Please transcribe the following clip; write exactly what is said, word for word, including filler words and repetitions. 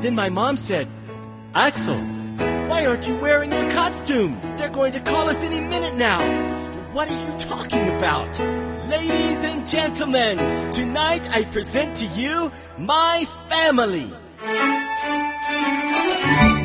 Then my mom said, Axel, why aren't you wearing your costume? They're going to call us any minute now. What are you talking about? Ladies and gentlemen, tonight I present to you my family.